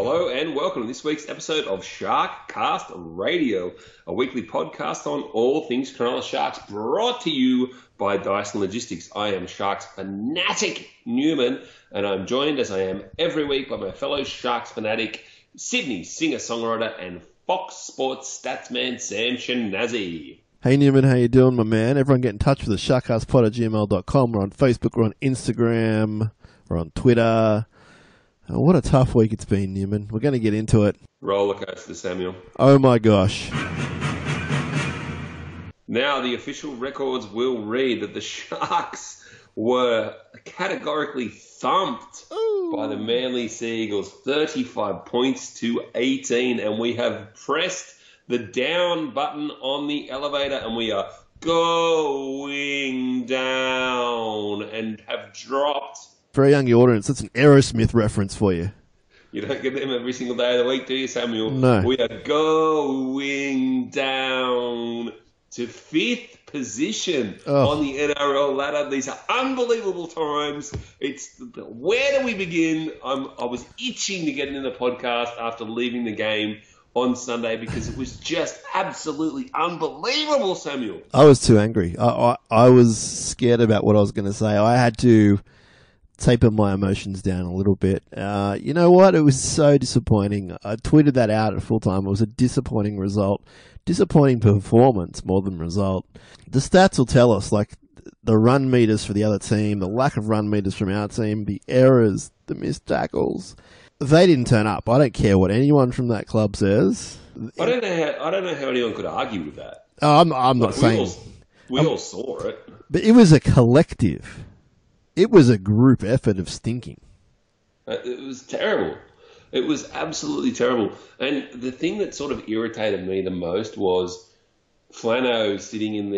Hello and welcome to this week's episode of Sharkcast Radio, a weekly podcast on all things Cronulla Sharks, brought to you by Dyson Logistics. I am Sharks fanatic Newman, and I'm joined, as I am every week, by my fellow Sharks fanatic, Sydney singer-songwriter and Fox Sports statsman Sam Shanazzi. Hey Newman, how you doing, my man? Everyone get in touch with us, sharkcastpod@gmail.com. We're on Facebook, we're on Instagram, we're on Twitter. What a tough week it's been, Newman. We're going to get into it. Roller coaster, Samuel. Oh my gosh. Now the official records will read that the Sharks were categorically thumped by the Manly Sea Eagles, 35 points to 18, and we have pressed the down button on the elevator and we are going down and have dropped. For a young audience, that's an Aerosmith reference for you. You don't get them every single day of the week, do you, Samuel? No. We are going down to 5th position on the NRL ladder. These are unbelievable times. Where do we begin? I was itching to get into the podcast after leaving the game on Sunday because it was just absolutely unbelievable, Samuel. I was too angry. I was scared about what I was going to say. I had to taper my emotions down a little bit. You know what? It was so disappointing. I tweeted that out at full time. It was a disappointing result. Disappointing performance more than result. The stats will tell us, like the run meters for the other team, the lack of run meters from our team, the errors, the missed tackles. They didn't turn up. I don't care what anyone from that club says. I don't know how anyone could argue with that. I'm not saying... We all saw it. But it was a collective. It was a group effort of stinking. It was terrible. It was absolutely terrible. And the thing that sort of irritated me the most was Flano sitting in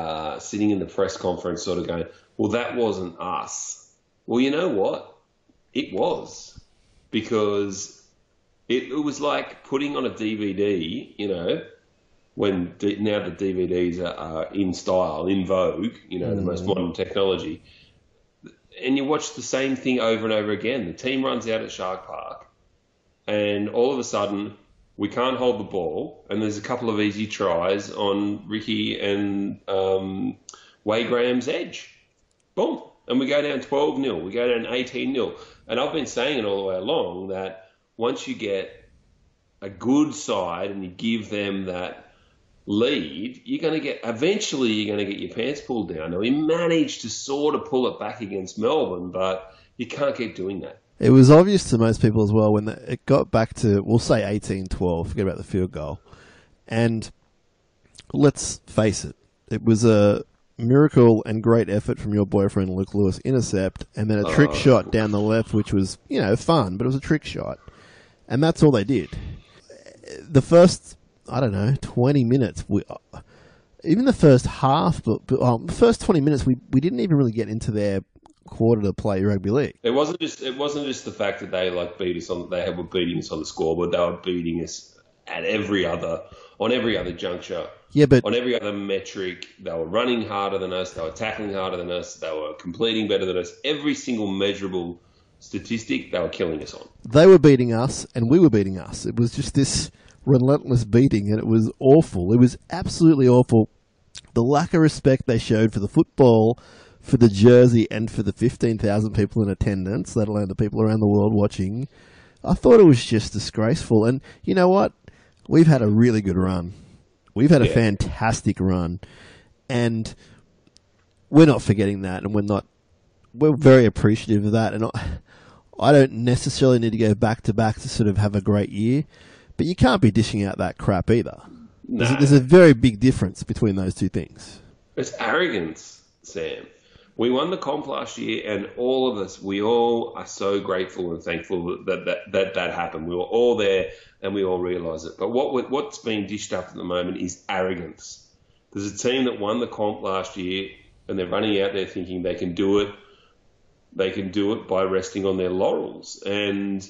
the press conference sort of going, well, that wasn't us. Well, you know what? It was. Because it was like putting on a DVD, you know, when now the DVDs are in style, in vogue, you know, the most modern technology. And you watch the same thing over and over again. The team runs out at Shark Park, and all of a sudden, we can't hold the ball, and there's a couple of easy tries on Ricky and Wade Graham's edge. Boom. And we go down 12-0. We go down 18-0. And I've been saying it all the way along that once you get a good side and you give them that lead, eventually you're going to get your pants pulled down. Now, we managed to sort of pull it back against Melbourne, but you can't keep doing that. It was obvious to most people as well when it got back to, we'll say 18-12, forget about the field goal. And let's face it, it was a miracle and great effort from your boyfriend Luke Lewis intercept, and then a trick shot down the left, which was, you know, fun, but it was a trick shot. And that's all they did. The first, 20 minutes, even the first half, but the first 20 minutes, we didn't even really get into their quarter to play rugby league. It wasn't just the fact that they beat us on, they were beating us on the scoreboard. They were beating us at every other juncture. Yeah, but on every other metric, they were running harder than us. They were tackling harder than us. They were completing better than us. Every single measurable statistic, they were killing us on. They were beating us, and we were beating us. It was just this relentless beating, and it was awful. It was absolutely awful. The lack of respect they showed for the football, for the jersey, and for the 15,000 people in attendance, let alone the people around the world watching, I thought it was just disgraceful. And you know what? We've had a really good run. We've had a fantastic run, and we're not forgetting that, and we're very appreciative of that. And I don't necessarily need to go back to back to sort of have a great year, but you can't be dishing out that crap either. No. There's a very big difference between those two things. It's arrogance, Sam. We won the comp last year, and all of us, we all are so grateful and thankful that happened. We were all there, and we all realise it. But what's being dished up at the moment is arrogance. There's a team that won the comp last year, and they're running out there thinking they can do it. They can do it by resting on their laurels. And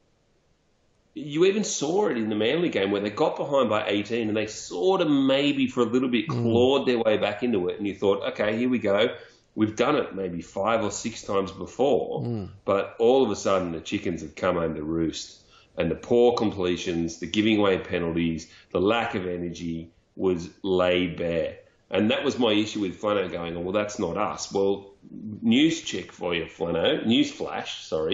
you even saw it in the Manly game where they got behind by 18, and they sort of maybe for a little bit clawed their way back into it. And you thought, okay, here we go. We've done it maybe 5 or 6 times before, but all of a sudden the chickens have come home to roost. and the poor completions, the giving away penalties, the lack of energy was laid bare. And that was my issue with Flano going, well, that's not us. Well, news check for you, Flano. News flash for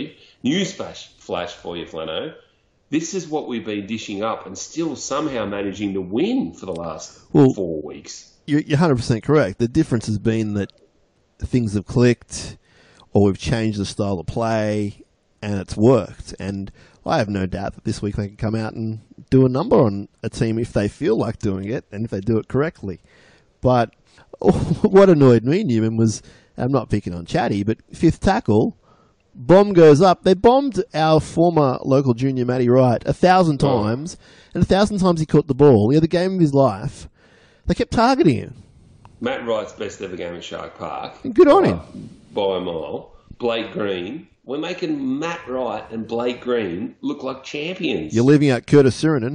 you, Flano. This is what we've been dishing up and still somehow managing to win for the last 4 weeks. You're 100% correct. The difference has been that things have clicked or we've changed the style of play and it's worked. And I have no doubt that this week they can come out and do a number on a team if they feel like doing it and if they do it correctly. But what annoyed me, Newman, was, I'm not picking on Chatty, but fifth tackle, bomb goes up. They bombed our former local junior Matty Wright 1,000 times, and 1,000 times he caught the ball. He had the game of his life. They kept targeting him. Matt Wright's best ever game at Shark Park. Good on him. By a mile. Blake Green. We're making Matt Wright and Blake Green look like champions. You're leaving out Curtis Sirinen.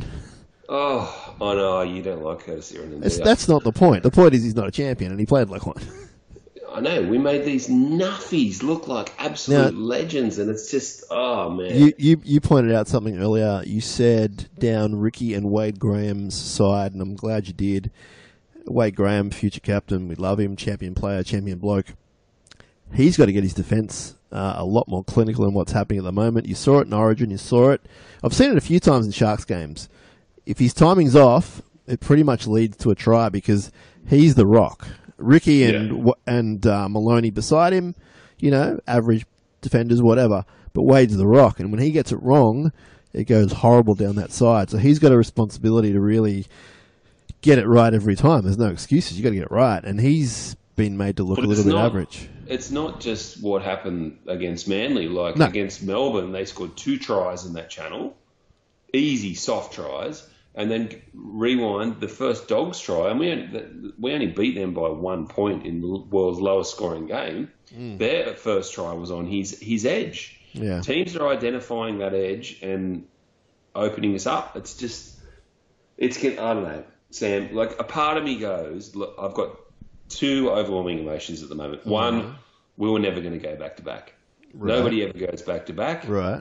Oh, I know. You don't like Curtis Sirinen. That's not the point. The point is he's not a champion, and he played like one. I know. We made these nuffies look like absolute legends, and it's just, oh, man. You pointed out something earlier. You said down Ricky and Wade Graham's side, and I'm glad you did. Wade Graham, future captain, we love him, champion player, champion bloke. He's got to get his defence a lot more clinical in what's happening at the moment. You saw it in Origin, you saw it. I've seen it a few times in Sharks games. If his timing's off, it pretty much leads to a try because he's the rock. Ricky and Maloney beside him, average defenders, whatever. But Wade's the rock, and when he gets it wrong, it goes horrible down that side. So he's got a responsibility to really get it right every time. There's no excuses. You got to get it right, and he's been made to look a little bit average. It's not just what happened against Manly. Against Melbourne, they scored 2 tries in that channel, easy, soft tries. And then rewind the first Dogs try, and we only beat them by 1 point in the world's lowest scoring game. Their first try was on his edge. Yeah. Teams are identifying that edge and opening us up. I don't know, Sam. Like, a part of me goes, look, I've got 2 overwhelming emotions at the moment. One, we were never going to go back to back. Right. Nobody ever goes back to back. Right.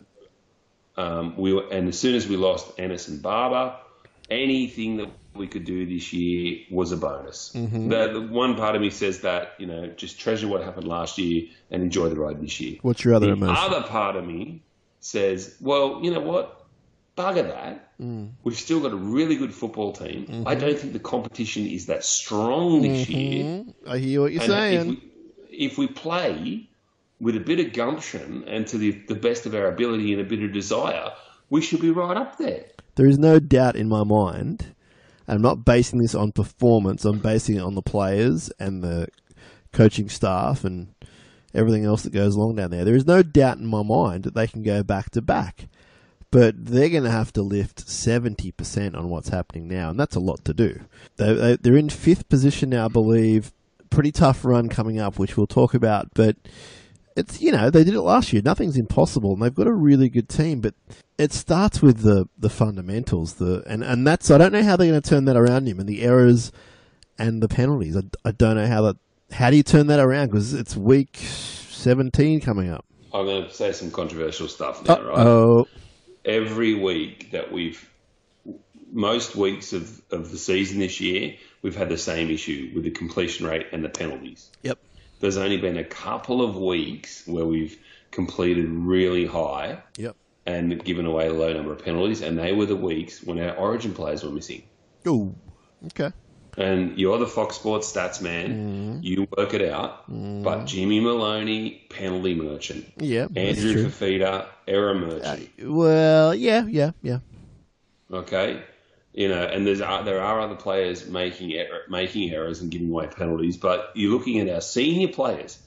And as soon as we lost Ennis and Barber, anything that we could do this year was a bonus. Mm-hmm. The one part of me says that, just treasure what happened last year and enjoy the ride this year. What's your other emotion? The other part of me says, well, you know what? Bugger that. We've still got a really good football team. Mm-hmm. I don't think the competition is that strong this year. I hear what you're saying. If we play with a bit of gumption and to the best of our ability and a bit of desire, we should be right up there. There is no doubt in my mind, and I'm not basing this on performance, I'm basing it on the players and the coaching staff and everything else that goes along down there. There is no doubt in my mind that they can go back to back, but they're going to have to lift 70% on what's happening now, and that's a lot to do. They're in 5th position now, I believe. Pretty tough run coming up, which we'll talk about, but it's, they did it last year. Nothing's impossible, and they've got a really good team, but it starts with the fundamentals, and that's, I don't know how they're going to turn that around, and the errors and the penalties. I don't know how do you turn that around, because it's week 17 coming up. I'm going to say some controversial stuff now, right? Every week that most weeks of the season this year, we've had the same issue with the completion rate and the penalties. Yep. There's only been a couple of weeks where we've completed really high. Yep. And given away a low number of penalties, and they were the weeks when our Origin players were missing. Oh, okay. And you're the Fox Sports stats man. You work it out. But Jimmy Maloney, penalty merchant. Yeah, Andrew Fafita, error merchant. Yeah. Okay. And there are other players making errors and giving away penalties, but you're looking at our senior players.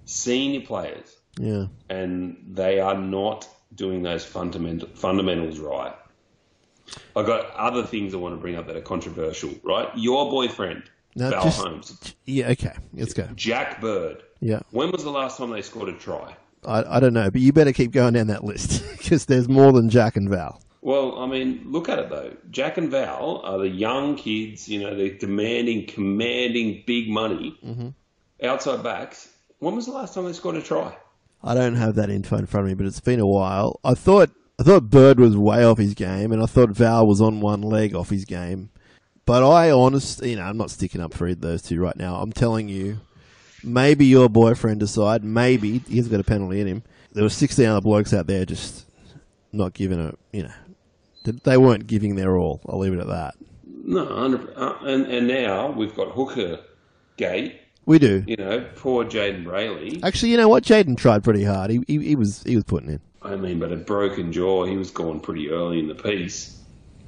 Yeah. And they are not doing those fundamentals right. I've got other things I want to bring up that are controversial, right? Your boyfriend, Val Holmes. Yeah, okay. Let's go. Jack Bird. Yeah. When was the last time they scored a try? I don't know, but you better keep going down that list because there's more than Jack and Val. Well, I mean, look at it, though. Jack and Val are the young kids, they're demanding, commanding big money. Mm-hmm. Outside backs. When was the last time they scored a try? I don't have that info in front of me, but it's been a while. I thought I thought Bird was way off his game, and I thought Val was on one leg off his game. But I honestly, I'm not sticking up for those two right now. I'm telling you, maybe your boyfriend aside, maybe he's got a penalty in him. There were 16 other blokes out there just not giving it. They weren't giving their all. I'll leave it at that. No, 100%. And now we've got Hooker Gate. We do. Poor Jaden Brayley. Actually, you know what? Jaden tried pretty hard. He was putting in. I mean, but a broken jaw, he was gone pretty early in the piece.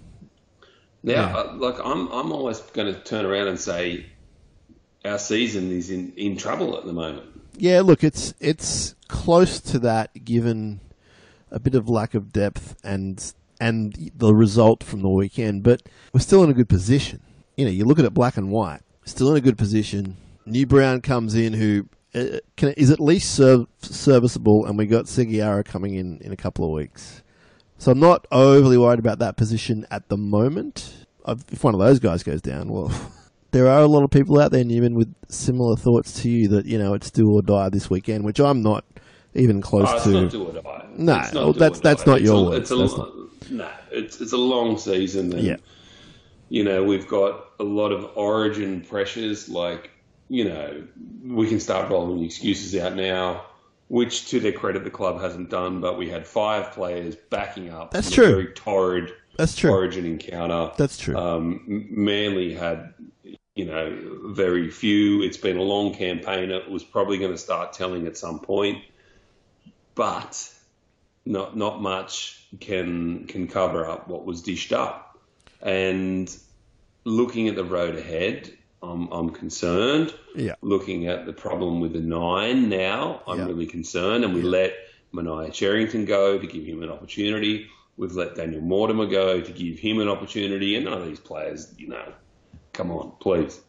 Now, I'm almost going to turn around and say our season is in trouble at the moment. Yeah, look, it's close to that given a bit of lack of depth and the result from the weekend, but we're still in a good position. You look at it black and white, still in a good position. New Brown comes in who is at least serviceable, and we got Seguiara coming in a couple of weeks. So I'm not overly worried about that position at the moment. If one of those guys goes down, well, there are a lot of people out there, Newman, with similar thoughts to you that, it's do or die this weekend, which I'm not even close to. It's not do or die. No, that's not your words. It's a long season. And, we've got a lot of origin pressures, like, we can start rolling excuses out now, which to their credit the club hasn't done, but we had 5 players backing up. That's true. A very torrid origin encounter. That's true. Manly had, very few. It's been a long campaign. It was probably going to start telling at some point, but not much can cover up what was dished up. And looking at the road ahead, I'm concerned. Yeah. Looking at the problem with the 9 now, I'm really concerned. And we let Mania Cherrington go to give him an opportunity. We've let Daniel Mortimer go to give him an opportunity. And none of these players, come on, please.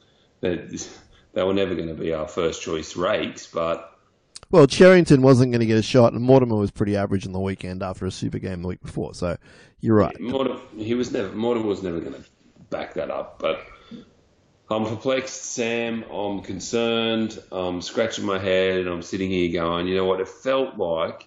They were never going to be our first choice rakes, but... Well, Cherrington wasn't going to get a shot, and Mortimer was pretty average on the weekend after a super game the week before. So you're right. Mortimer was never going to back that up, but... I'm perplexed, Sam. I'm concerned. I'm scratching my head, and I'm sitting here going, you know what? It felt like,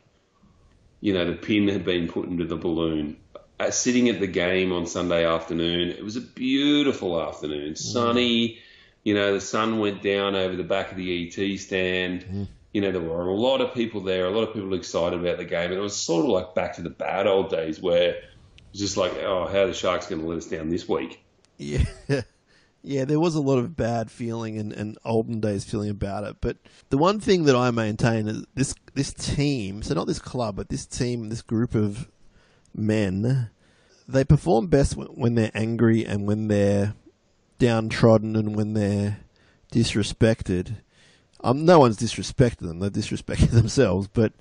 the pin had been put into the balloon. Sitting at the game on Sunday afternoon, it was a beautiful afternoon, sunny. The sun went down over the back of the ET stand. There were a lot of people there, a lot of people excited about the game, and it was sort of like back to the bad old days where it was just like, oh, how are the Sharks going to let us down this week? Yeah. Yeah, there was a lot of bad feeling and olden days feeling about it. But the one thing that I maintain is this team, so not this club, but this team, this group of men, they perform best when they're angry and when they're downtrodden and when they're disrespected. No one's disrespected them. They've disrespected themselves. But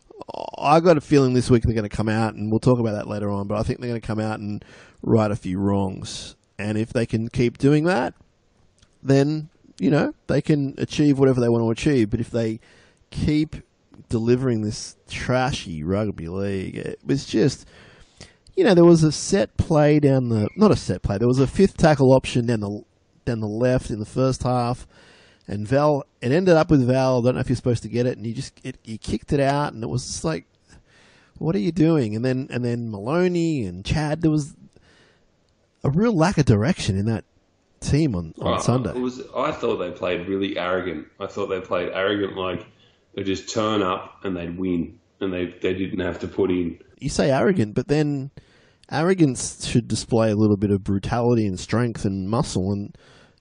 I got a feeling this week they're going to come out, and we'll talk about that later on, but I think they're going to come out and right a few wrongs. And if they can keep doing that, then, they can achieve whatever they want to achieve. But if they keep delivering this trashy rugby league, it was just, there was a set play there was a fifth tackle option down the left in the first half. And Val, it ended up with Val. I don't know if you're supposed to get it. And he kicked it out. And it was just like, what are you doing? And then Maloney and Chad, there was a real lack of direction in that team on Sunday. I thought they played really arrogant. I thought they played arrogant, like they just turn up and they'd win, and they didn't have to put in. You say arrogant, but then arrogance should display a little bit of brutality and strength and muscle, and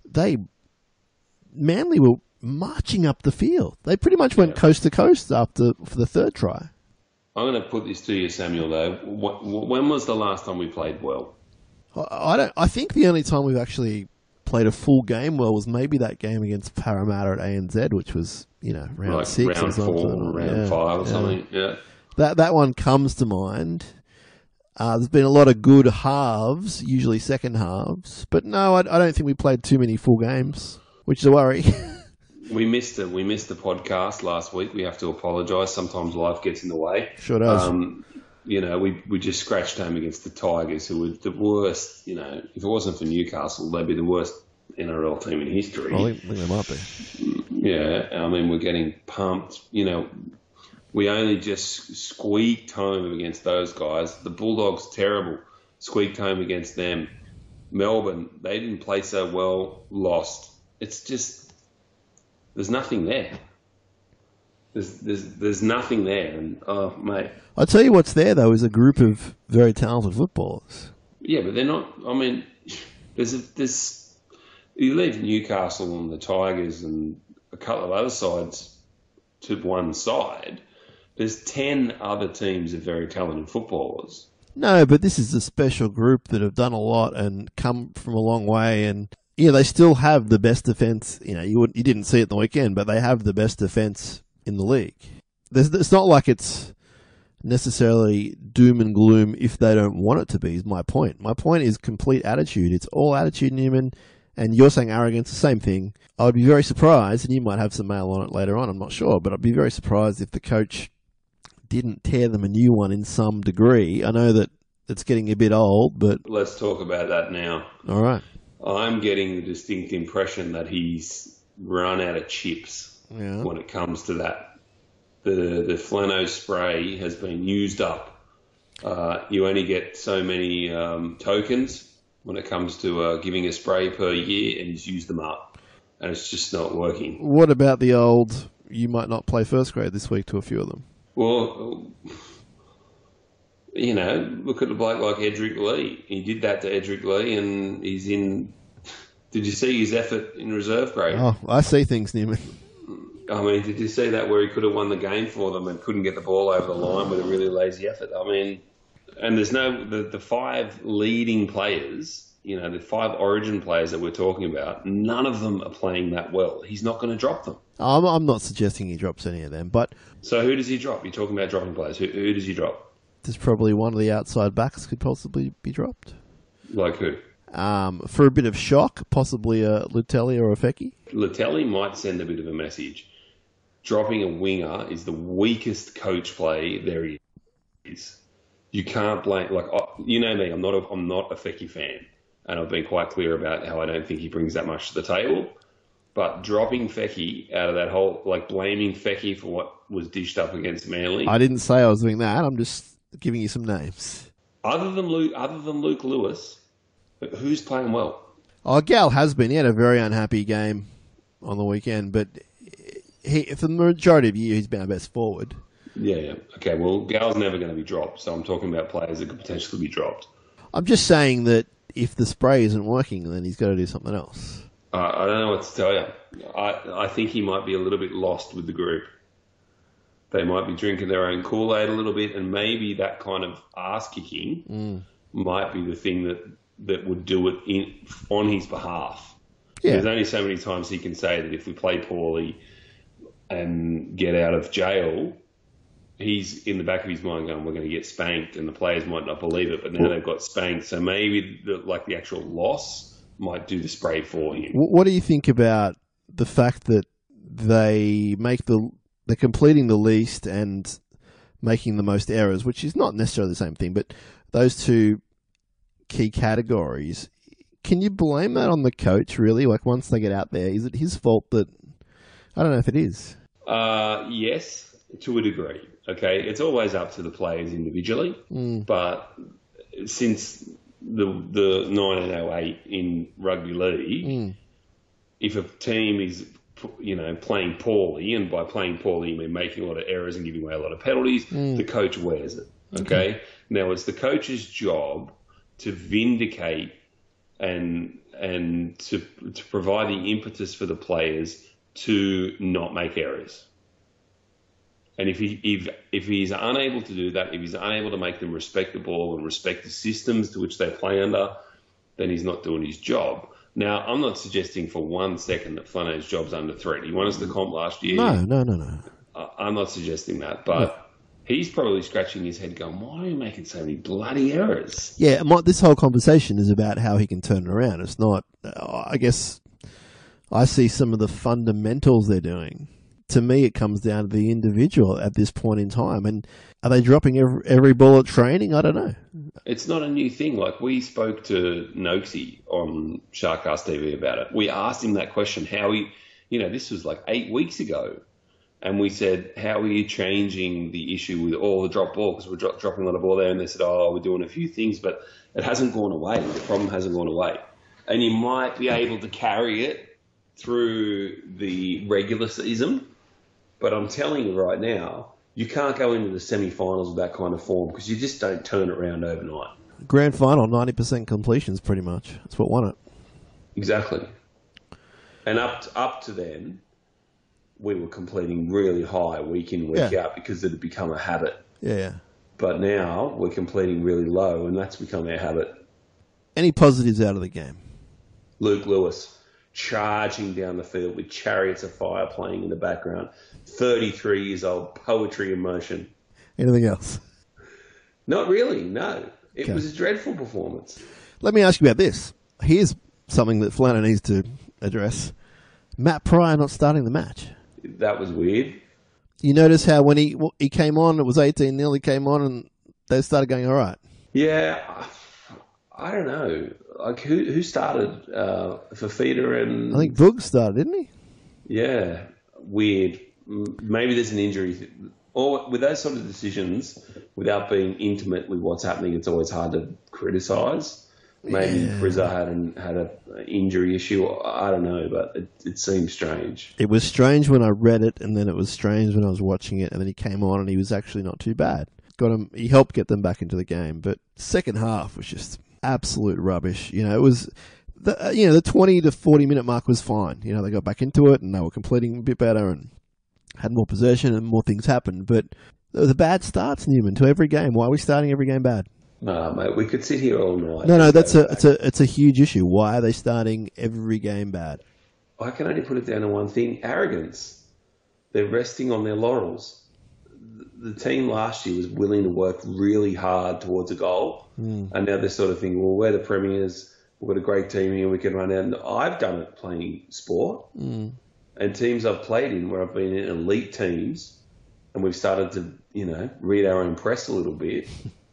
Manly were marching up the field. They pretty much went coast to coast for the third try. I'm going to put this to you, Samuel, though. When was the last time we played well? I think the only time we've actually played a full game well was maybe that game against Parramatta at ANZ, which was round like 6 round or something, 4, round 5 or something. Yeah, that one comes to mind. There's been a lot of good halves, usually second halves, but no, I don't think we played too many full games, which is a worry. We missed the podcast last week. We have to apologise. Sometimes life gets in the way. Sure does. We just scratched home against the Tigers, who were the worst. If it wasn't for Newcastle, they'd be the worst NRL team in history. I think they might be. Yeah, I mean, we're getting pumped. We only just squeaked home against those guys. The Bulldogs, terrible. Squeaked home against them. Melbourne, they didn't play so well, lost. It's just, there's nothing there. There's nothing there. And, oh, mate. I'll tell you what's there, though, is a group of very talented footballers. Yeah, but they're not, I mean, you leave Newcastle and the Tigers and a couple of other sides to one side, there's 10 other teams of very talented footballers. No, but this is a special group that have done a lot and come from a long way, and yeah, they still have the best defence. You know, you didn't see it the weekend, but they have the best defence in the league. It's not like it's necessarily doom and gloom if they don't want it to be, is my point. My point is complete attitude. It's all attitude, Newman, and you're saying arrogance, the same thing. I would be very surprised, and you might have some mail on it later on, I'm not sure, but I'd be very surprised if the coach didn't tear them a new one in some degree. I know that it's getting a bit old, but... Let's talk about that now. All right. I'm getting the distinct impression that he's run out of chips when it comes to that. The Flano spray has been used up. You only get so many tokens when it comes to giving a spray per year, and he's used them up. And it's just not working. What about the old, you might not play first grade this week to a few of them? Well, you know, look at a bloke like Edric Lee. He did that to Edric Lee, and he's in... Did you see his effort in reserve grade? Oh, I see things, Newman. I mean, did you see that where he could have won the game for them and couldn't get the ball over the line with a really lazy effort? I mean, and there's the 5 leading players, you know, the 5 origin players that we're talking about, none of them are playing that well. He's not going to drop them. I'm not suggesting he drops any of them, but... So who does he drop? You're talking about dropping players. Who does he drop? There's probably one of the outside backs could possibly be dropped. Like who? For a bit of shock, possibly a Lutelli or a Fecchi. Lutelli might send a bit of a message. Dropping a winger is the weakest coach play there is. You can't blame, like, you know me, I'm not a Fecchi fan, and I've been quite clear about how I don't think he brings that much to the table. But dropping Fecchi out of that whole, like, blaming Fecchi for what was dished up against Manly. I didn't say I was doing that. I'm just giving you some names. Other than Luke Lewis, who's playing well? Oh, Gal has been. He had a very unhappy game on the weekend, but for the majority of the year, he's been our best forward. Yeah. Okay, well, Gal's never going to be dropped, so I'm talking about players that could potentially be dropped. I'm just saying that if the spray isn't working, then he's got to do something else. I don't know what to tell you. I think he might be a little bit lost with the group. They might be drinking their own Kool-Aid a little bit, and maybe that kind of ass-kicking might be the thing that would do it on his behalf. Yeah. There's only so many times he can say that if we play poorly and get out of jail, he's in the back of his mind going, we're going to get spanked, and the players might not believe it, but now they've got spanked. So maybe the actual loss might do the spray for him. What do you think about the fact that they're completing the least and making the most errors, which is not necessarily the same thing, but those two key categories, can you blame that on the coach, really? Like, once they get out there, is it his fault that... I don't know if it is. Yes, to a degree. Okay, it's always up to the players individually, but since the 1908 in rugby league, if a team is, you know, playing poorly, and by playing poorly you mean making a lot of errors and giving away a lot of penalties, the coach wears it. Okay? Now it's the coach's job to vindicate and to provide the impetus for the players to not make errors. And if he's unable to do that, if he's unable to make them respect the ball and respect the systems to which they play under, then he's not doing his job. Now, I'm not suggesting for 1 second that Flano's job's under threat. He won us the comp last year. No. I'm not suggesting that, but he's probably scratching his head going, why are you making so many bloody errors? Yeah, this whole conversation is about how he can turn it around. It's not, I guess, I see some of the fundamentals they're doing. To me, it comes down to the individual at this point in time. And are they dropping every ball at training? I don't know. It's not a new thing. Like, we spoke to Noxie on Sharkcast TV about it. We asked him that question, how he, this was like 8 weeks ago. And we said, how are you changing the issue with all the drop ball? Because we're dropping a lot of ball there. And they said, oh, we're doing a few things, but it hasn't gone away. The problem hasn't gone away. And you might be able to carry it through the regular season. But I'm telling you right now, you can't go into the semi-finals with that kind of form because you just don't turn it around overnight. Grand final, 90% completions pretty much. That's what won it. Exactly. And up to then, we were completing really high week in, week out because it had become a habit. Yeah. But now we're completing really low, and that's become our habit. Any positives out of the game? Luke Lewis charging down the field with Chariots of Fire playing in the background. 33 years old, poetry in motion. Anything else? Not really, no. It was a dreadful performance. Let me ask you about this. Here's something that Flano needs to address. Matt Pryor not starting the match. That was weird. You notice how when he came on, it was 18-0, he came on and they started going all right. Yeah, I don't know. Like who started? Fafita and... I think Boog started, didn't he? Yeah, weird. Maybe there's an injury. Or with those sort of decisions, without being intimate with what's happening, it's always hard to criticise. Maybe Frizzer had an injury issue. I don't know, but it seems strange. It was strange when I read it, and then it was strange when I was watching it, and then he came on and he was actually not too bad. He helped get them back into the game, but second half was just absolute rubbish. You know, it was the 20 to 40 minute mark was fine. You know, they got back into it and they were completing a bit better and had more possession and more things happened. But the bad starts, Newman, to every game. Why are we starting every game bad? No, mate, we could sit here all night. No, it's a huge issue. Why are they starting every game bad? I can only put it down to one thing: arrogance. They're resting on their laurels. The team last year was willing to work really hard towards a goal, and now they're sort of thinking, well, we're the premiers, we've got a great team here, we can run out. And I've done it playing sport, and teams I've played in where I've been in elite teams, and we've started to, read our own press a little bit.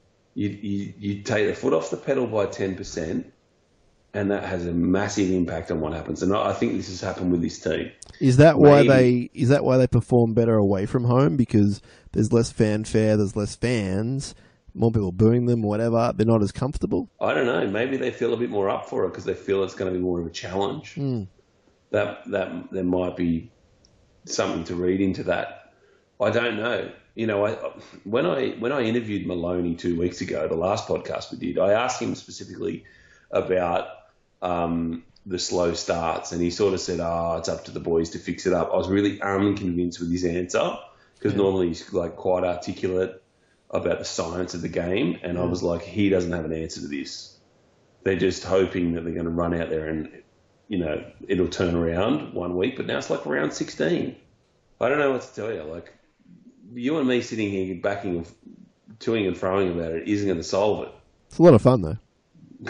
You take the foot off the pedal by 10%, and that has a massive impact on what happens. And I think this has happened with this team. Is that why they perform better away from home? Because there's less fanfare, there's less fans, more people booing them, whatever. They're not as comfortable. I don't know. Maybe they feel a bit more up for it because they feel it's going to be more of a challenge. That there might be something to read into that. I don't know. When I interviewed Maloney 2 weeks ago, the last podcast we did, I asked him specifically about the slow starts, and he sort of said, it's up to the boys to fix it up. I was really unconvinced with his answer because normally he's like quite articulate about the science of the game, and I was like, he doesn't have an answer to this. They're just hoping that they're going to run out there and, it'll turn around 1 week, but now it's like round 16. I don't know what to tell you. Like, you and me sitting here backing and toing and froing about it isn't going to solve it. It's a lot of fun, though.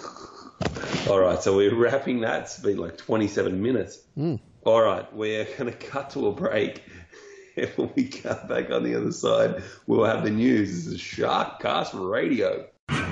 All right, so we're wrapping that. It's been like 27 minutes. All right, we're going to cut to a break. And when we come back on the other side, we'll have the news. This is Sharkcast Radio.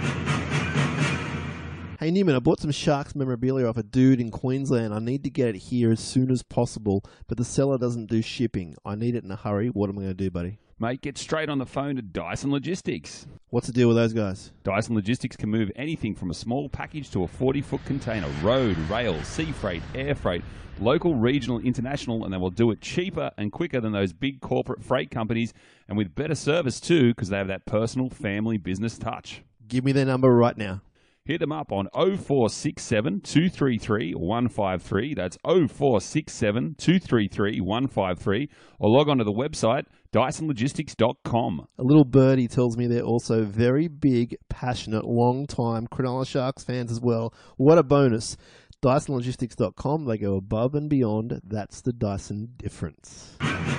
Hey, Newman, I bought some Sharks memorabilia off a dude in Queensland. I need to get it here as soon as possible, but the seller doesn't do shipping. I need it in a hurry. What am I going to do, buddy? Mate, get straight on the phone to Dyson Logistics. What's the deal with those guys? Dyson Logistics can move anything from a small package to a 40-foot container, road, rail, sea freight, air freight, local, regional, international, and they will do it cheaper and quicker than those big corporate freight companies, and with better service too, because they have that personal family business touch. Give me their number right now. Hit them up on 0467 233 153. That's 0467 233 153. Or log on to the website DysonLogistics.com. A little birdie tells me they're also very big, passionate, long-time Cronulla Sharks fans as well. What a bonus. DysonLogistics.com. They go above and beyond. That's the Dyson difference.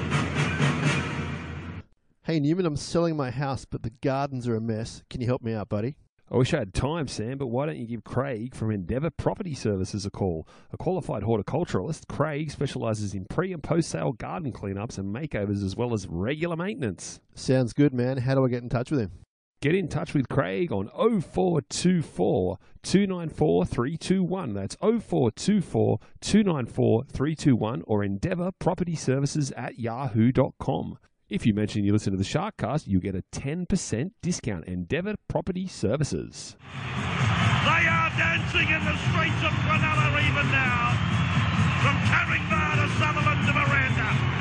Hey, Newman, I'm selling my house, but the gardens are a mess. Can you help me out, buddy? I wish I had time, Sam, but why don't you give Craig from Endeavour Property Services a call? A qualified horticulturalist, Craig specialises in pre- and post-sale garden cleanups and makeovers as well as regular maintenance. Sounds good, man. How do I get in touch with him? Get in touch with Craig on 0424 294 321. That's 0424 294 321 or endeavourpropertyservices@yahoo.com. If you mention you listen to the Sharkcast, you get a 10% discount. Endeavour Property Services. They are dancing in the streets of Cronulla even now, from Carringbar to Sutherland to Miranda.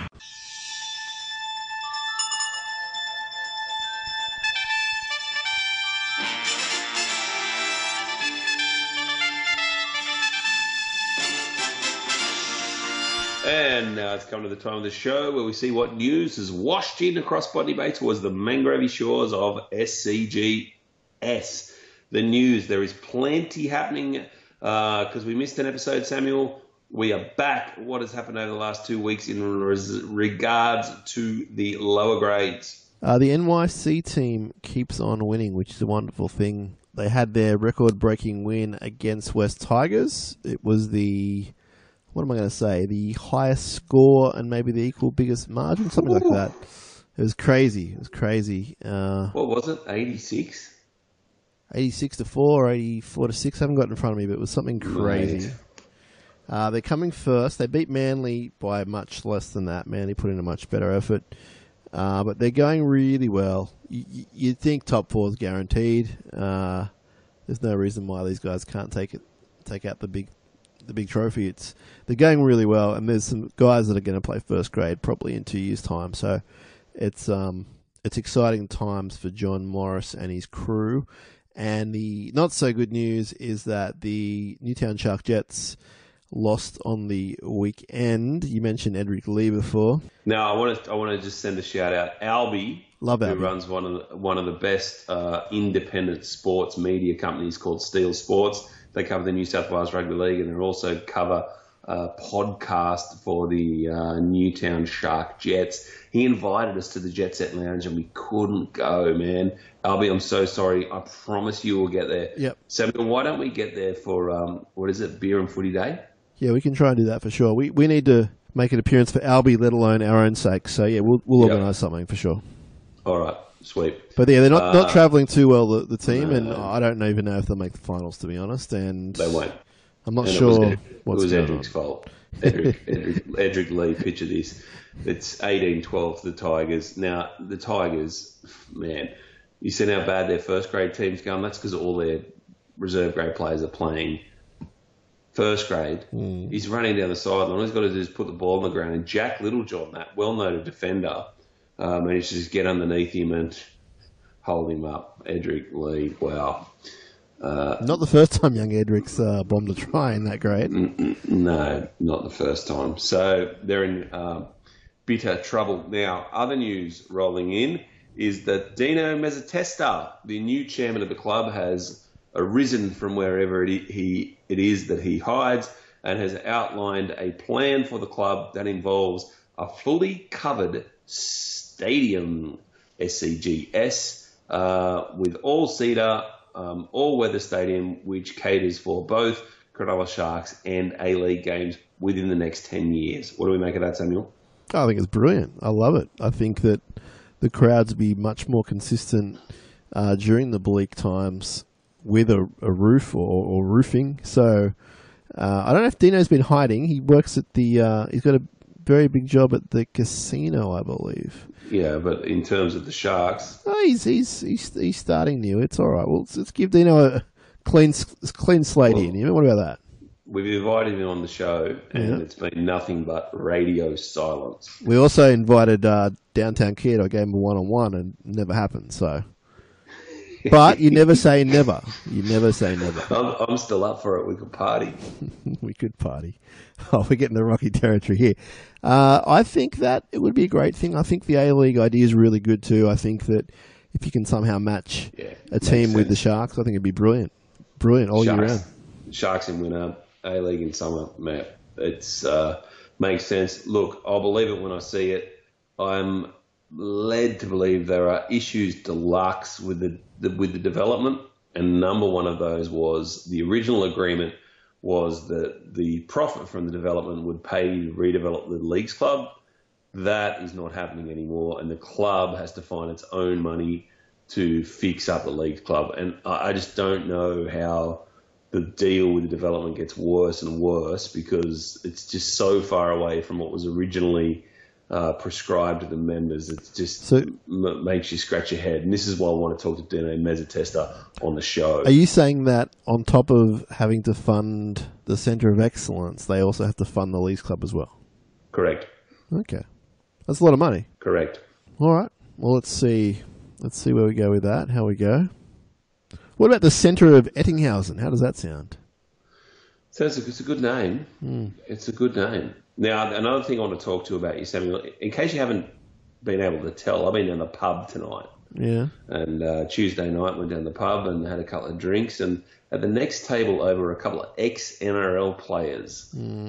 And now it's come to the time of the show where we see what news has washed in across Botany Bay towards the mangrove shores of SCGS. The news, there is plenty happening because we missed an episode, Samuel. We are back. What has happened over the last 2 weeks in regards to the lower grades? The NYC team keeps on winning, which is a wonderful thing. They had their record-breaking win against West Tigers. It was the highest score and maybe the equal biggest margin, something like that. It was crazy. What was it, 86? 86-4 or 84-6. I haven't got it in front of me, but it was something crazy. They're coming first. They beat Manly by much less than that. Manly put in a much better effort. But they're going really well. You'd think top four is guaranteed. There's no reason why these guys can't take out the big trophy. They're going really well, and there's some guys that are going to play first grade probably in 2 years' time. So it's exciting times for John Morris and his crew. And the not so good news is that the Newtown Shark Jets lost on the weekend. You mentioned Edric Lee before. Now I want to just send a shout out. Albie, who runs one of the best independent sports media companies called Steel Sports. They cover the New South Wales Rugby League, and they also cover a podcast for the Newtown Shark Jets. He invited us to the Jet Set Lounge, and we couldn't go, man. Albie, I'm so sorry. I promise you we'll get there. Yep. Samuel, why don't we get there for, Beer and Footy Day? Yeah, we can try and do that for sure. We need to make an appearance for Albie, let alone our own sake. So, yeah, we'll organise something for sure. All right. Sweet. But yeah, they're not travelling too well, the team, and I don't even know if they'll make the finals, to be honest. And they won't. I'm not sure what's going on. It was Edric's fault. Edric Lee, picture this. It's 18-12 to the Tigers. Now, the Tigers, man, you seen how bad their first grade team's going? That's because all their reserve grade players are playing first grade. He's running down the sideline. All he's got to do is put the ball on the ground. And Jack Littlejohn, that well-known defender, managed to just get underneath him and hold him up. Edric Lee, wow. Not the first time young Edric's bombed a try in that grade. No, not the first time. So they're in bitter trouble. Now, other news rolling in is that Dino Mezzatesta, the new chairman of the club, has arisen from wherever it is that he hides and has outlined a plan for the club that involves a fully covered stadium, SCGS, with all-seater, all-weather stadium, which caters for both Cronulla Sharks and A-League games within the next 10 years. What do we make of that, Samuel? I think it's brilliant. I love it. I think that the crowds be much more consistent during the bleak times with a roof or roofing. So I don't know if Dino's been hiding. He works at the he's got a very big job at the casino, I believe. Yeah, but in terms of the Sharks, he's starting new. It's all right. Well, let's give Dino a clean slate here. What about that? We've invited him on the show, and it's been nothing but radio silence. We also invited Downtown Kid. I gave him a one-on-one, and it never happened. So, but you never say never. You never say never. I'm still up for it. We could party. We could party. Oh, we're getting the rocky territory here. I think that it would be a great thing. I think the A-League idea is really good too. I think that if you can somehow match a team with the Sharks, I think it'd be brilliant. Brilliant all year round. Sharks in winter, A-League in summer, man. It's makes sense. Look, I'll believe it when I see it. I'm led to believe there are issues deluxe with the development, and number one of those was the original agreement was that the profit from the development would pay to redevelop the Leagues Club. That is not happening anymore, and the club has to find its own money to fix up the Leagues Club, and I just don't know how the deal with the development gets worse and worse because it's just so far away from what was originally prescribed to the members. It just makes you scratch your head. And this is why I want to talk to Dino Mezzatesta on the show. Are you saying that on top of having to fund the Centre of Excellence, they also have to fund the Leagues Club as well? Correct. Okay. That's a lot of money. Correct. All right. Well, let's see where we go with that, how we go. What about the Centre of Ettinghausen? How does that sound? So it's a good name. It's a good name. Now, another thing I want to talk to you about, Samuel, in case you haven't been able to tell, I've been down the pub tonight. Yeah. And Tuesday night went down the pub and had a couple of drinks. And at the next table over were a couple of ex-NRL players.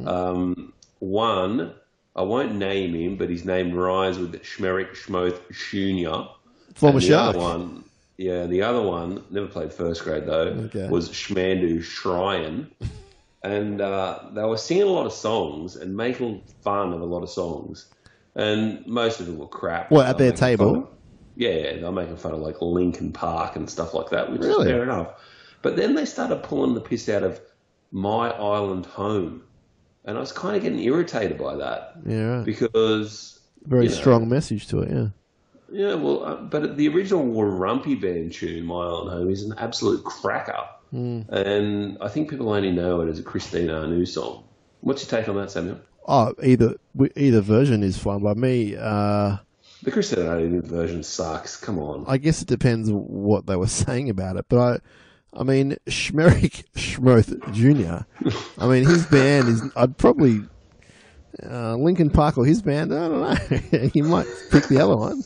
One, I won't name him, but his name rhymes with Schmerich Schmoth Jr. Former Shark. The other one, never played first grade though, was Schmandu Shryan. And they were singing a lot of songs and making fun of a lot of songs. And most of them were crap. What, at their table? Yeah, they're making fun of like Linkin Park and stuff like that, which is Really? fair enough. But then they started pulling the piss out of My Island Home. And I was kind of getting irritated by that. Yeah, right. Because... Very strong message to it, yeah. Yeah, well, but the original Warumpi Band tune, My Island Home, is an absolute cracker. And I think people only know it as a Christine Anu song. What's your take on that, Samuel? Oh, either version is fine by me. The Christine Anu version sucks. Come on. I guess it depends what they were saying about it, but I mean, Schmerich Schmoth Jr., I mean, his band is, I'd probably, Linkin Park or his band, I don't know. You might pick the other one.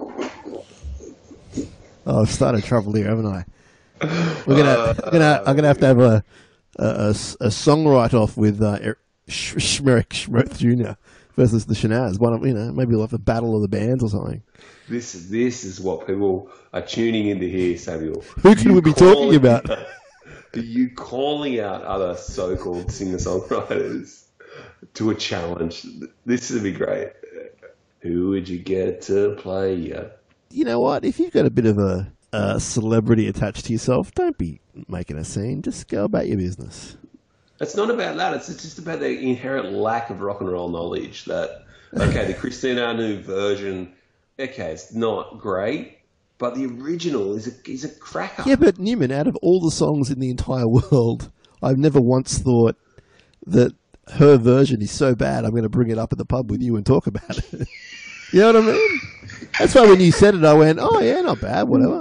Oh, I've started trouble here, haven't I? I'm gonna have to have a song write-off with Schmerich Schmoth Jr. versus the Shanaz. One of, maybe we'll have a battle of the bands or something. This is what people are tuning in to hear, Samuel. Who can we be talking about? Are you calling out other so-called singer-songwriters to a challenge? This would be great. Who would you get to play you? You know what? If you've got a bit of a celebrity attached to yourself, don't be making a scene. Just go about your business. It's not about that. It's just about the inherent lack of rock and roll knowledge. That, okay, the Christine Anu version, okay, it's not great, but the original is a cracker. Yeah, but Newman, out of all the songs in the entire world, I've never once thought that her version is so bad I'm going to bring it up at the pub with you and talk about it. You know what I mean? That's why when you said it, I went, oh yeah, not bad, whatever.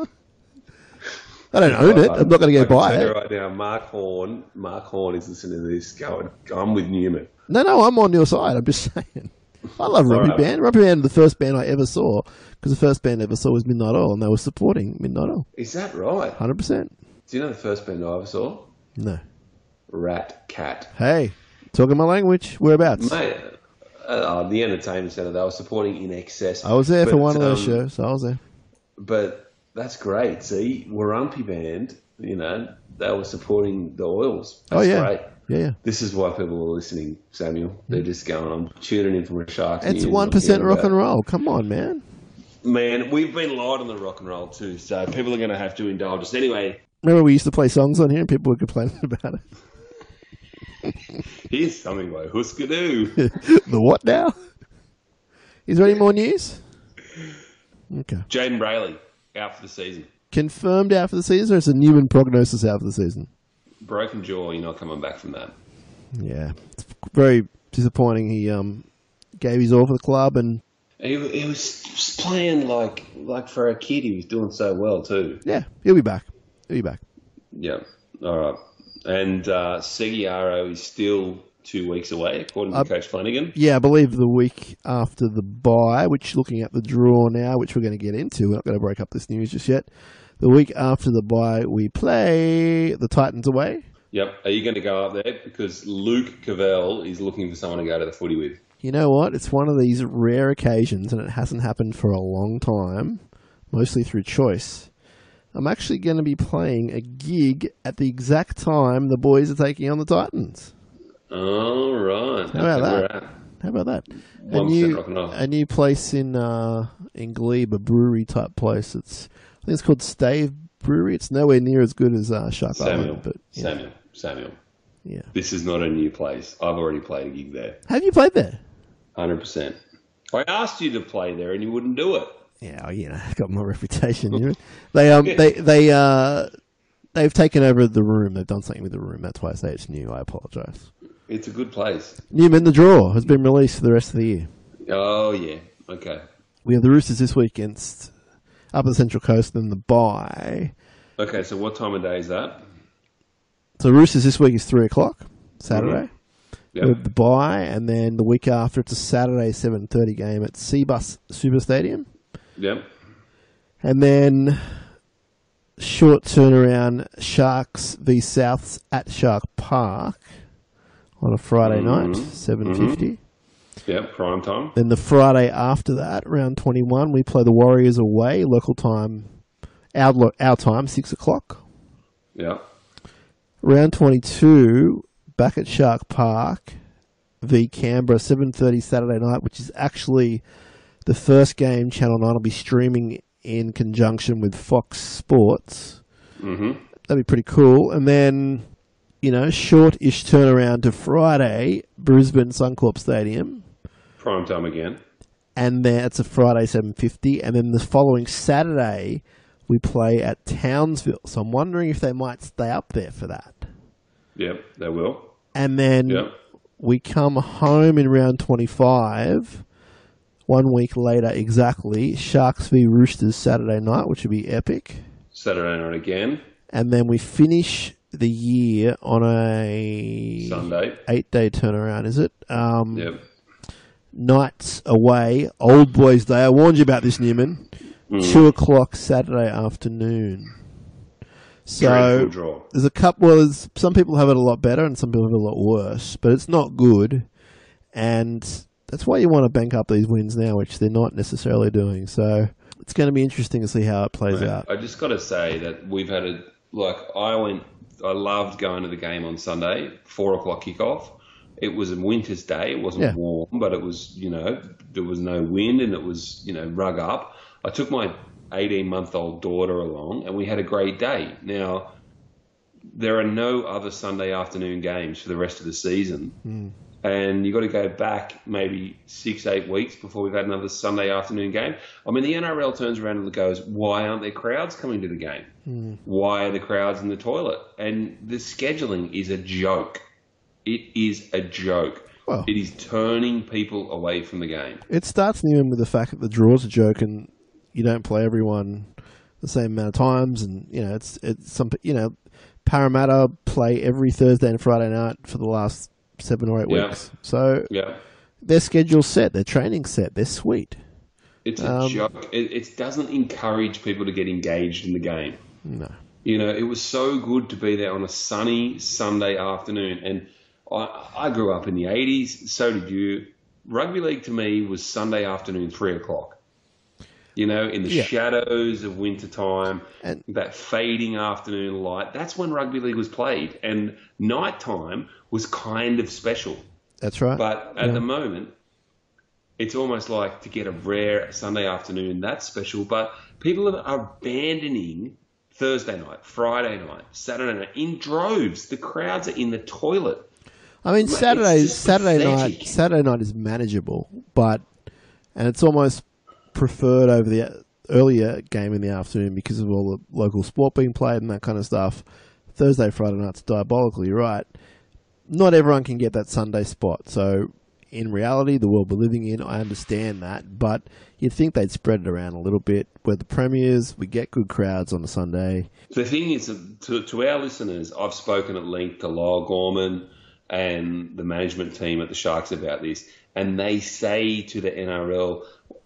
I don't own it. I'm not going to go buy it. Right now, Mark Horn is listening to this going, I'm with Newman. No, I'm on your side. I'm just saying. I love Robbie Band. Robbie Band was the first band I ever saw, because the first band I ever saw was Midnight Oil, and they were supporting Midnight Oil. Is that right? 100%. Do you know the first band I ever saw? No. Rat Cat. Hey, talking my language. Whereabouts? Mate, the Entertainment Centre, they were supporting In Excess. I was there for one of those shows. I was there. But that's great. See, Warumpi Band, they were supporting the Oils. That's great. Yeah. This is why people are listening, Samuel. They're just going, I'm tuning in from a Sharks. It's 1% rock and roll. Come on, man. Man, we've been light on the rock and roll too, so people are going to have to indulge us. Anyway. Remember we used to play songs on here and people were complaining about it? Here's something by Husker Du. The what now? Is there any more news? Okay. Jaden Brayley, out for the season. Confirmed out for the season, or is a Newman prognosis out for the season? Broken jaw, you're not coming back from that. Yeah. It's very disappointing. He gave his all for the club, and he was just playing like for a kid. He was doing so well too. Yeah, he'll be back. Yeah. All right. And Seguiaro is still 2 weeks away, according to Coach Flanagan. Yeah, I believe the week after the bye, which looking at the draw now, which we're going to get into. We're not going to break up this news just yet. The week after the bye, we play the Titans away. Yep. Are you going to go up there? Because Luke Cavell is looking for someone to go to the footy with. You know what? It's one of these rare occasions, and it hasn't happened for a long time, mostly through choice. I'm actually going to be playing a gig at the exact time the boys are taking on the Titans. All right. How about that? A new place in Glebe, a brewery type place. I think it's called Stave Brewery. It's nowhere near as good as Shark Island. But, Samuel. Yeah. This is not a new place. I've already played a gig there. Have you played there? 100%. I asked you to play there and you wouldn't do it. Yeah, I've got my reputation. They've taken over the room. They've done something with the room. That's why I say it's new. I apologise. It's a good place. Newman, the draw has been released for the rest of the year. Oh, yeah. Okay. We have the Roosters this week against Upper Central Coast and the bye. Okay, so what time of day is that? So Roosters this week is 3 o'clock, Saturday. Yep. With the bye, and then the week after it's a Saturday 7:30 game at Seabus Super Stadium. Yep. And then short turnaround Sharks v Souths at Shark Park on a Friday night, 7:50. Yep, prime time. Then the Friday after that, round 21, we play the Warriors away, local time, our time, 6 o'clock. Yep. Round 22, back at Shark Park v Canberra, 7:30 Saturday night, which is actually the first game Channel 9 will be streaming in conjunction with Fox Sports. Mm-hmm. That'd be pretty cool. And then, short-ish turnaround to Friday, Brisbane Suncorp Stadium. Prime time again. And then it's a Friday 7:50. And then the following Saturday, we play at Townsville. So I'm wondering if they might stay up there for that. Yep, they will. And then we come home in round 25, 1 week later exactly, Sharks v Roosters Saturday night, which would be epic. Saturday night again. And then we finish the year on a Sunday. 8-day turnaround, is it? Yep. Nights away, Old Boys Day. I warned you about this, Newman. 2 o'clock Saturday afternoon. So draw. there's a couple. Well, some people have it a lot better, and some people have it a lot worse. But it's not good, and that's why you want to bank up these wins now, which they're not necessarily doing. So it's going to be interesting to see how it plays out. I just got to say that we've had I loved going to the game on Sunday, 4 o'clock kickoff. It was a winter's day. It wasn't warm, but it was, there was no wind and it was, rug up. I took my 18-month-old daughter along and we had a great day. Now, there are no other Sunday afternoon games for the rest of the season. And you've got to go back maybe 6-8 weeks before we've had another Sunday afternoon game. I mean, the NRL turns around and goes, why aren't there crowds coming to the game? Why are the crowds in the toilet? And the scheduling is a joke. It is a joke. Well, it is turning people away from the game. It starts even with the fact that the draw's a joke and you don't play everyone the same amount of times. And, it's some, Parramatta play every Thursday and Friday night for the last 7 or 8 weeks. So their schedule's set, their training's set, they're sweet. It's a joke. It doesn't encourage people to get engaged in the game. No. It was so good to be there on a sunny Sunday afternoon. And I grew up in the 80s, so did you. Rugby league to me was Sunday afternoon, 3 o'clock. In the shadows of wintertime, and that fading afternoon light, that's when rugby league was played. And nighttime was kind of special. That's right. But at the moment, it's almost like to get a rare Sunday afternoon, that's special. But people are abandoning Thursday night, Friday night, Saturday night in droves. The crowds are in the toilet. I mean, Saturday night is manageable, and it's almost preferred over the earlier game in the afternoon because of all the local sport being played and that kind of stuff. Thursday, Friday night's diabolical, you're right. Not everyone can get that Sunday spot. So, in reality, the world we're living in, I understand that, but you'd think they'd spread it around a little bit. We're the premiers, we get good crowds on a Sunday. The thing is, to our listeners, I've spoken at length to Lyle Gorman and the management team at the Sharks about this, and they say to the NRL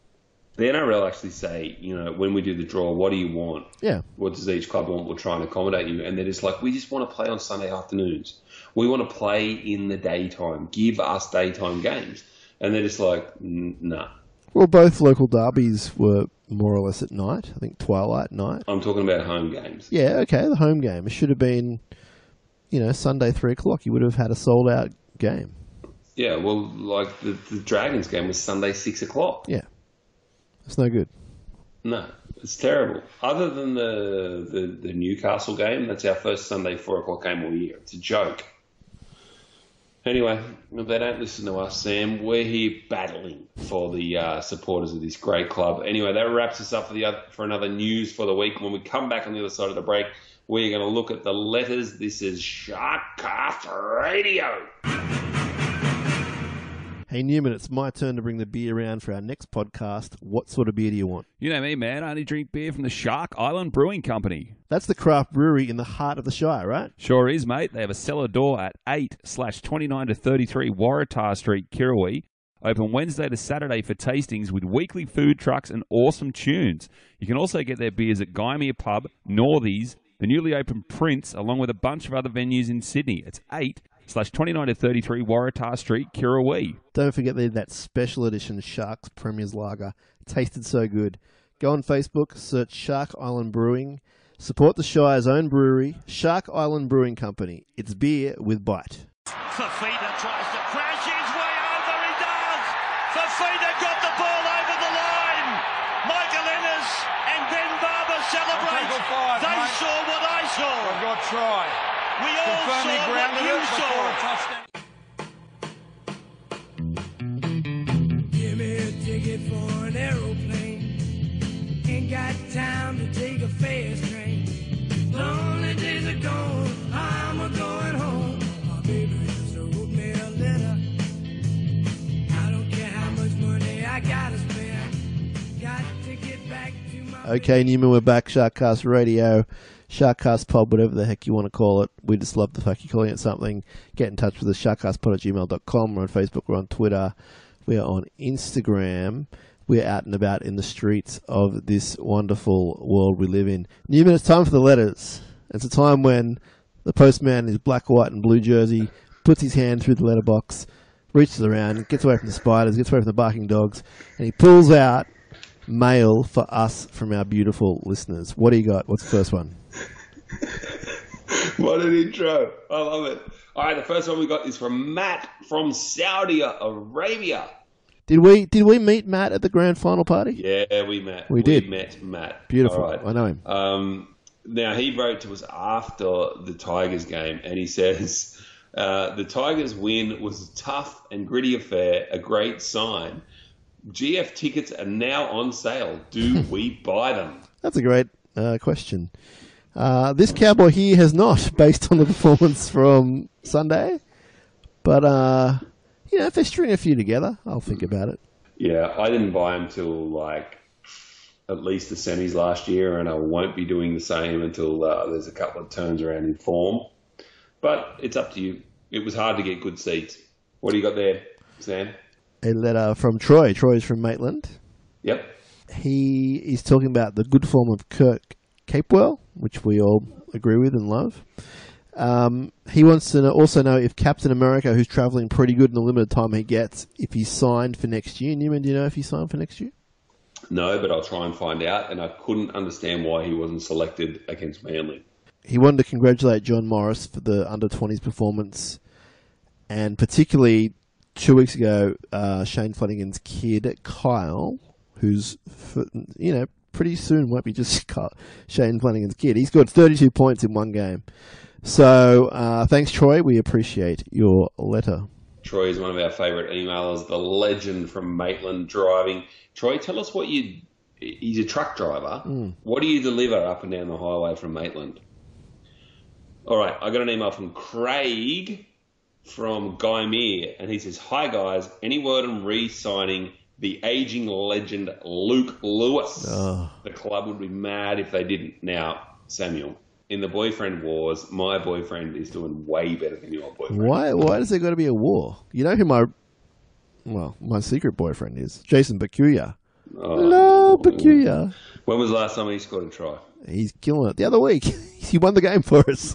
actually say, when we do the draw, what do you want? Yeah. What does each club want? We'll try and accommodate you. And they're just like, we just want to play on Sunday afternoons. We want to play in the daytime. Give us daytime games. And they're just like, nah. Well, both local derbies were more or less at night. I think twilight night. I'm talking about home games. Yeah, okay, the home game. It should have been, Sunday 3 o'clock. You would have had a sold-out game. Yeah, well, like the Dragons game was Sunday 6 o'clock. Yeah. It's no good. No. It's terrible. Other than the Newcastle game, that's our first Sunday 4:00 game all year. It's a joke. Anyway, they don't listen to us, Sam. We're here battling for the supporters of this great club. Anyway, that wraps us up for another news for the week. When we come back on the other side of the break, we're going to look at the letters. This is Sharkcast Radio. Hey Newman, it's my turn to bring the beer around for our next podcast. What sort of beer do you want? You know me, man. I only drink beer from the Shark Island Brewing Company. That's the craft brewery in the heart of the Shire, right? Sure is, mate. They have a cellar door at 8/29-33 Waratah Street, Kirrawee. Open Wednesday to Saturday for tastings with weekly food trucks and awesome tunes. You can also get their beers at Gymea Pub, Northies, the newly opened Prince, along with a bunch of other venues in Sydney. It's 8/29-33 Waratah Street, Kirrawee. Don't forget that special edition Sharks Premier's Lager. It tasted so good. Go on Facebook, search Shark Island Brewing. Support the Shire's own brewery, Shark Island Brewing Company. It's beer with bite. Fafita tries to crash his way over. He does. Fafita got the ball over the line. Michael Ennis and Ben Barber celebrate. They saw what I saw. I've got try. We all saw what you saw. Give me a ticket for an aeroplane. Ain't got time to take a fast train. Lonely days are gone, I'm a-going home. My baby just wrote me a letter. I don't care how much money I gotta spend. Got to get back to my... Okay, Newman, we're back. Sharkcast Radio, Sharkcast Pod, whatever the heck you want to call it. We just love the fact you're calling it something. Get in touch with us, sharkcastpod@gmail.com. We're on Facebook, we're on Twitter, we're on Instagram. We're out and about in the streets of this wonderful world we live in. Newman, it's time for the letters. It's a time when the postman in his black, white and blue jersey puts his hand through the letterbox, reaches around, gets away from the spiders, gets away from the barking dogs, and he pulls out mail for us from our beautiful listeners. What do you got? What's the first one? What an intro. I love it. All right, the first one we got is from Matt from Saudi Arabia. Did we meet Matt at the grand final party? Yeah, we met. We did. Met Matt. Beautiful. All right. I know him. Now, he wrote to us after the Tigers game, and he says, the Tigers win was a tough and gritty affair, a great sign. GF tickets are now on sale. Do we buy them? That's a great question. This cowboy here has not, based on the performance from Sunday. But, if they string a few together, I'll think about it. Yeah, I didn't buy them till, at least the semis last year, and I won't be doing the same until there's a couple of turns around in form. But it's up to you. It was hard to get good seats. What do you got there, Sam? A letter from Troy. Troy's from Maitland. Yep. He is talking about the good form of Kirk Capewell, which we all agree with and love. He wants to also know if Captain America, who's travelling pretty good in the limited time he gets, if he's signed for next year. Newman, do you know if he's signed for next year? No, but I'll try and find out, and I couldn't understand why he wasn't selected against Manly. He wanted to congratulate John Morris for the under-20s performance, and particularly 2 weeks ago, Shane Flanagan's kid, Kyle, who's, pretty soon won't be just Shane Flanagan's kid. He scored 32 points in one game. So, thanks, Troy. We appreciate your letter. Troy is one of our favourite emailers, the legend from Maitland Driving. Troy, tell us what he's a truck driver. What do you deliver up and down the highway from Maitland? All right, I got an email from Craig from Gymea, and he says, "Hi guys, any word on re-signing the aging legend Luke Lewis? The club would be mad if they didn't." Now, Samuel, in the boyfriend wars, my boyfriend is doing way better than your boyfriend. Why does there got to be a war? You know who my secret boyfriend is? Jason Peculiar. Hello, Peculiar. When was the last time he scored a try? He's killing it. The other week, he won the game for us.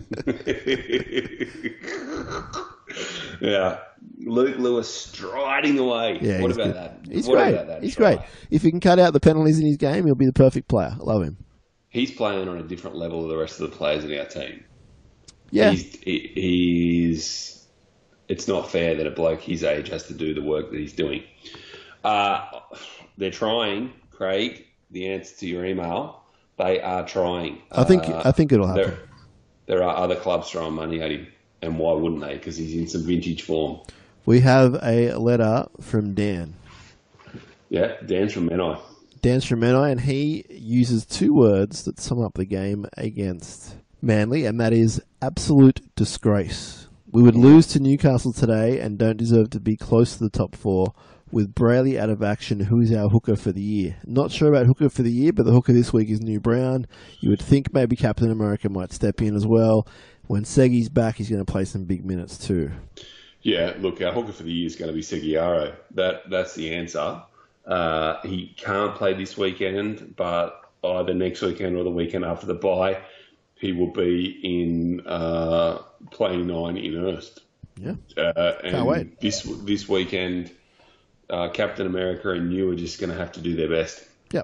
Yeah. Luke Lewis striding away. Yeah, what about that? He's great. He's great. If he can cut out the penalties in his game, he'll be the perfect player. I love him. He's playing on a different level to the rest of the players in our team. Yeah. He's it's not fair that a bloke his age has to do the work that he's doing. They're trying, Craig. the answer to your email. They are trying. I think it'll happen. There are other clubs throwing money at him, and why wouldn't they? Because he's in some vintage form. We have a letter from Dan. Yeah, Dan's from Menai. Dan's from Menai, and he uses two words that sum up the game against Manly, and that is absolute disgrace. We would lose to Newcastle today and don't deserve to be close to the top four. With Brayley out of action, who is our hooker for the year? Not sure about hooker for the year, but the hooker this week is New Brown. You would think maybe Captain America might step in as well. When Segi's back, he's going to play some big minutes too. Yeah, look, our hooker for the year is going to be Seguiaro. That's the answer. He can't play this weekend, but either next weekend or the weekend after the bye, he will be in playing 9 in earnest. Yeah, and can't wait. This weekend, Captain America and New are just going to have to do their best. Yep.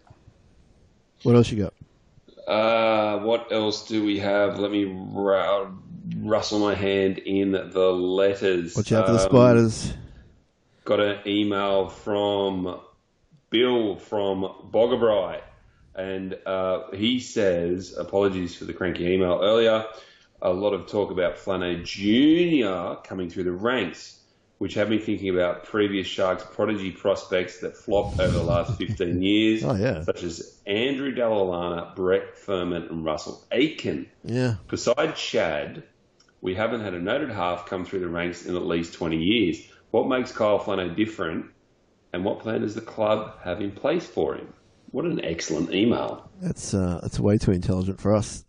What else you got? What else do we have? Let me rustle my hand in the letters. Watch out for the spiders. Got an email from Bill from Boggabri, and he says, apologies for the cranky email earlier, a lot of talk about Flano Jr. coming through the ranks, which had me thinking about previous Sharks prodigy prospects that flopped over the last 15 years, such as Andrew Dallalana, Brett Furman, and Russell Aitken. Yeah. Besides Chad, we haven't had a noted half come through the ranks in at least 20 years. What makes Kyle Flano different, and what plan does the club have in place for him? What an excellent email. That's way too intelligent for us.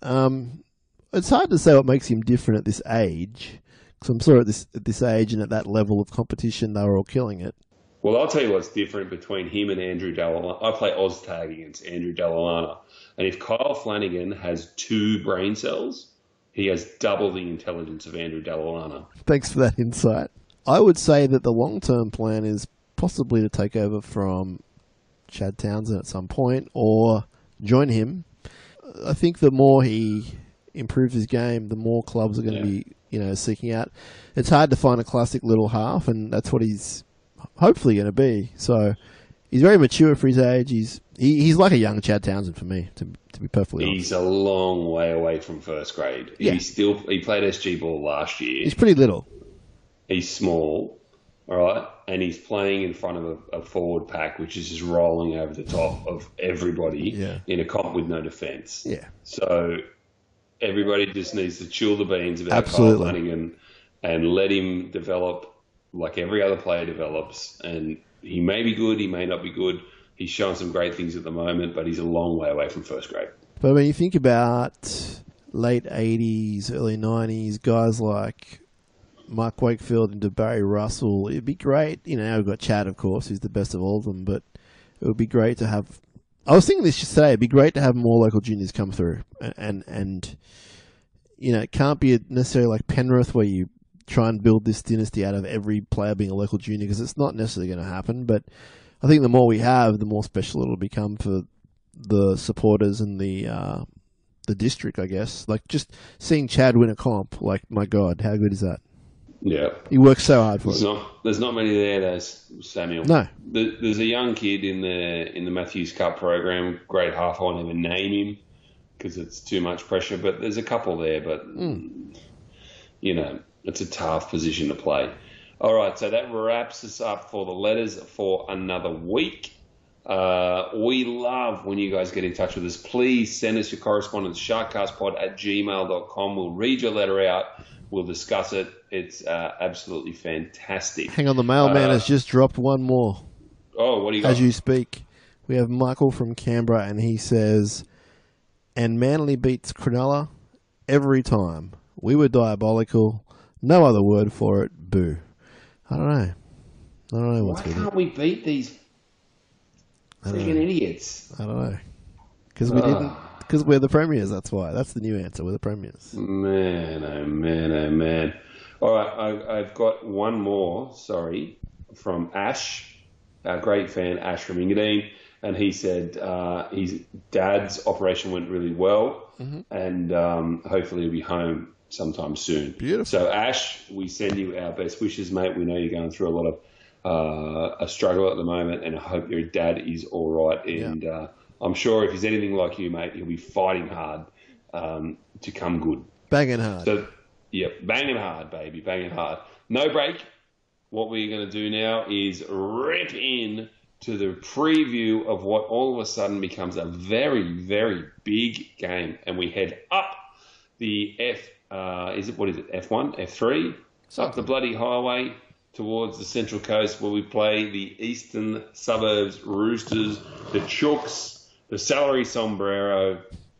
It's hard to say what makes him different at this age, because I'm sure at this age and at that level of competition, they were all killing it. Well, I'll tell you what's different between him and Andrew Dallalana. I play Oztag against Andrew Dallalana, and if Kyle Flanagan has 2 brain cells, he has double the intelligence of Andrew Dallalana. Thanks for that insight. I would say that the long-term plan is possibly to take over from Chad Townsend at some point or join him. I think the more he improves his game, the more clubs are going to be, seeking out. It's hard to find a classic little half, and that's what he's hopefully going to be. So he's very mature for his age. He's like a young Chad Townsend for me, to be perfectly honest. He's a long way away from first grade. Yeah. He played SG ball last year. He's pretty little. He's small, all right, and he's playing in front of a forward pack, which is just rolling over the top of everybody in a comp with no defence. Yeah. So everybody just needs to chill the beans about Absolutely. Kyle Flanagan and let him develop like every other player develops. And he may be good, he may not be good. He's showing some great things at the moment, but he's a long way away from first grade. But when you think about late 80s, early 90s, guys like Mark Wakefield and Barry Russell, it'd be great. Now we've got Chad, of course, who's the best of all of them, but it would be great to have... I was thinking this just today. It'd be great to have more local juniors come through. And it can't be necessarily like Penrith where you try and build this dynasty out of every player being a local junior, because it's not necessarily going to happen. But I think the more we have, the more special it'll become for the supporters and the district, I guess. Like, just seeing Chad win a comp, like, my God, how good is that? Yeah. He works so hard for it. There's not many there, Samuel. No. There's a young kid in the Matthews Cup program, grade half. I won't even name him because it's too much pressure, but there's a couple there. But, it's a tough position to play. All right, so that wraps us up for the letters for another week. We love when you guys get in touch with us. Please send us your correspondence, sharkcastpod@gmail.com. We'll read your letter out. We'll discuss it. It's absolutely fantastic. Hang on, the mailman has just dropped one more. Oh, what do you got? As you speak. We have Michael from Canberra, and he says, and Manly beats Cronulla every time. We were diabolical. No other word for it. Boo. I don't know what's Why can't we beat these freaking idiots? I don't know. Because we didn't. Because we're the premiers, that's why. That's the new answer. We're the premiers. Man, oh man, oh man. All right, I've got one more, from Ash, our great fan, Ash from Engadine. And he said his dad's operation went really well, and hopefully he'll be home sometime soon. Beautiful. So, Ash, we send you our best wishes, mate. We know you're going through a lot of a struggle at the moment, and I hope your dad is all right. And I'm sure if he's anything like you, mate, he'll be fighting hard to come good. Banging hard. So, yeah, banging hard, baby, banging hard. No break. What we're going to do now is rip in to the preview of what all of a sudden becomes a very, very big game. And we head up the F1, F3, up the bloody highway towards the Central Coast where we play the Eastern Suburbs Roosters, the Chooks, the Salary Sombrero.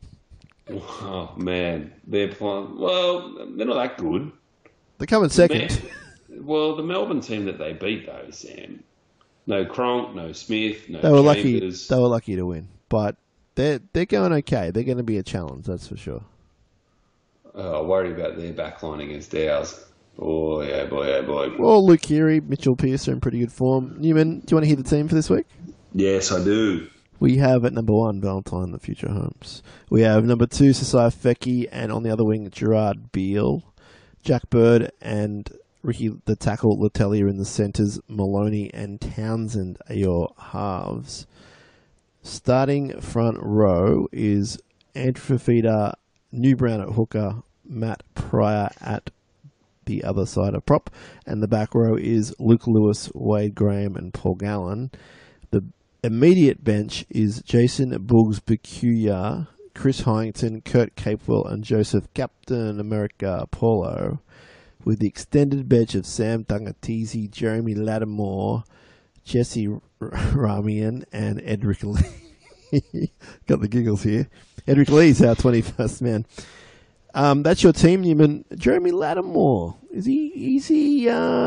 Oh, man. They're playing... Well, they're not that good. They're coming second. Well, the Melbourne team that they beat, though, Sam. No Cronk, no Smith, no They were Chambers. lucky. They were lucky to win, but they're going okay. They're going to be a challenge, that's for sure. Oh, worried about their backline against ours. Oh, yeah, boy, oh, boy. Well, Luke Keary, Mitchell Pearce are in pretty good form. Newman, do you want to hear the team for this week? Yes, I do. We have at number 1, Valentine, the future Holmes. We have number 2, Sasai Feki, and on the other wing, Gerard Beale. Jack Bird and Ricky the tackle, Letellier in the centres, Maloney and Townsend are your halves. Starting front row is Andrew Fafita, New Brown at hooker, Matt Pryor at the other side of prop, and the back row is Luke Lewis, Wade Graham and Paul Gallen. The immediate bench is Jason Boogs-Bakuya, Chris Hyington, Kurt Capewell and Joseph Captain America Paulo, with the extended bench of Sam Tangatisi, Jeremy Lattimore, Jesse Ramian and Edric Lee. Got the giggles here. Edric Lee's our 21st man. That's your team, Newman. Jeremy Lattimore. Is he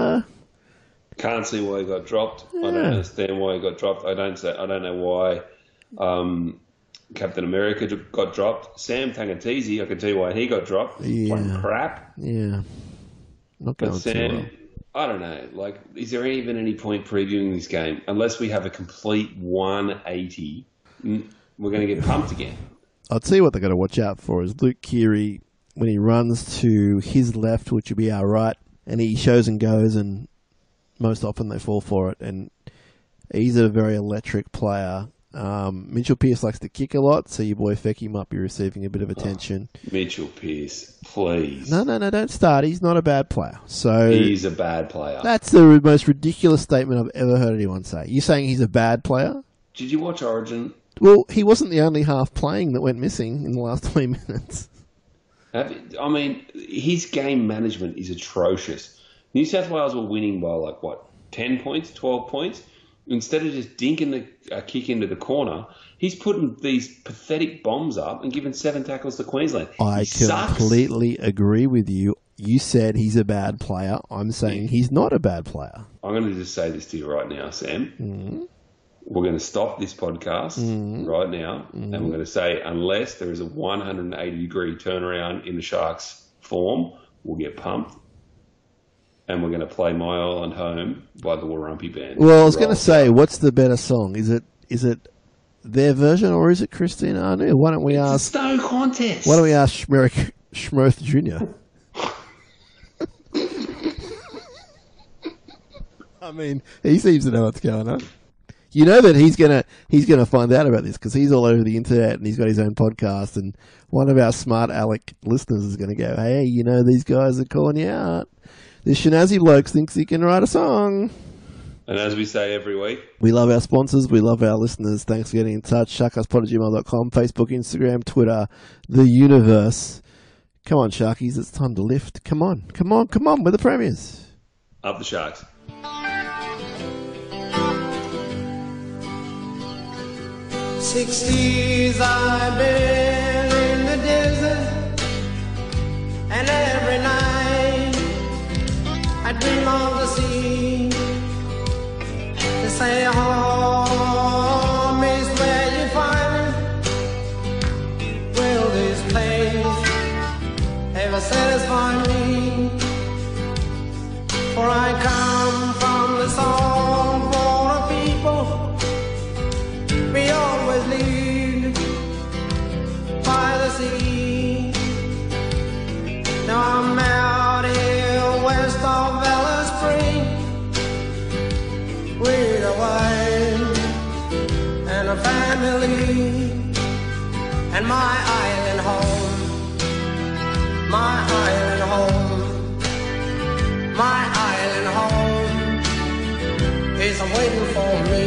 Can't see why he got dropped. Yeah. I don't understand why he got dropped. I don't know why Captain America got dropped. Sam Tangatisi, I can tell you why he got dropped. Yeah. Playing crap. Yeah. Not going But too Sam, well. I don't know. Like, is there even any point previewing this game unless we have a complete 180? We're going to get pumped again. I'll tell you what they've got to watch out for is Luke Keary when he runs to his left, which would be our right, and he shows and goes, and most often they fall for it. And he's a very electric player. Mitchell Pearce likes to kick a lot, so your boy Feki might be receiving a bit of attention. Mitchell Pearce, please. No, don't start. He's not a bad player. So He's a bad player. that's the most ridiculous statement I've ever heard anyone say. You saying he's a bad player? Did you watch Origin? Well, he wasn't the only half playing that went missing in the last 20 minutes. I mean, his game management is atrocious. New South Wales were winning by 10 points, 12 points? Instead of just dinking a kick into the corner, he's putting these pathetic bombs up and giving 7 tackles to Queensland. I He sucks. completely agree with you. You said he's a bad player. I'm saying he's not a bad player. I'm going to just say this to you right now, Sam. Mm-hmm. We're going to stop this podcast right now, and we're going to say unless there is a 180-degree turnaround in the Sharks' form, we'll get pumped. And we're going to play My Island Home by the Warumpi Band. Well, I was going to say, what's the better song? Is it their version or is it Christina Anu? Why don't we It's ask? a no contest. Why don't we ask Schmirth Jr.? I mean, he seems to know what's going on. You know that he's gonna find out about this because he's all over the internet and he's got his own podcast. And one of our smart Alec listeners is going to go, "Hey, you know these guys are calling you out. This Shanazzy bloke thinks he can write a song." And as we say every week, We love our sponsors. We love our listeners. Thanks for getting in touch. sharkcastpod@gmail.com, Facebook, Instagram, Twitter, the universe. Come on, Sharkies. It's time to lift. Come on. We're the premiers. up the Sharks. '60s I've been in the desert, and every night I dream of the sea. They say home is where you find it. Will this place ever satisfy me? For I come from the salt water people. We always lived by the sea. Now I'm out here west of Alice Spring with a wife and a family. and my island home, my island home, my island home is waiting for me.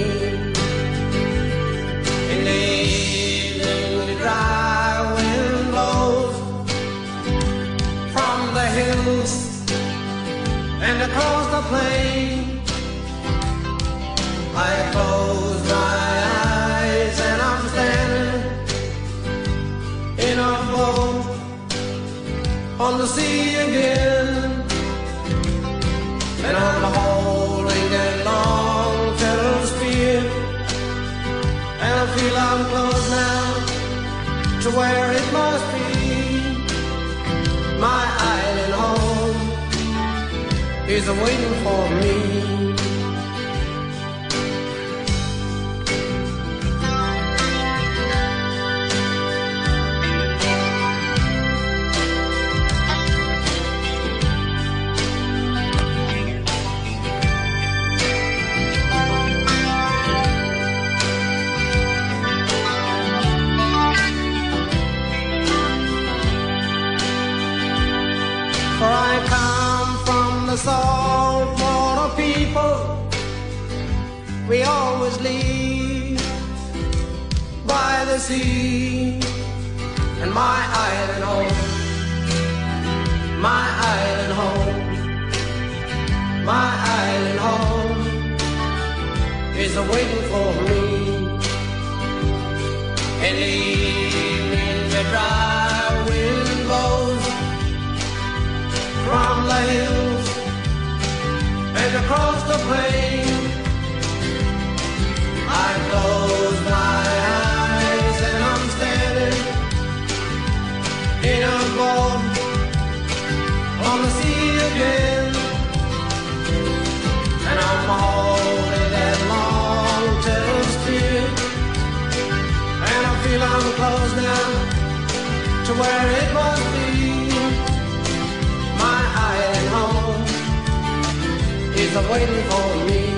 In the evening the dry wind blows from the hills and across the plain. I close my eyes and I'm standing in a boat on the sea again, and I'm holding that long fellow's spear, and I feel I'm close now to where it must be, my island home is waiting for me. For I come from the saltwater people, we always live by the sea, and my island home, my island home, my island home is waiting for me. In the evening the dry wind blows from the hills and across the plain. I close my eyes and I'm standing in a boat on the sea again, and I'm holding that long tail spear, and I feel I'm close now to where it must be. My island home is waiting for me.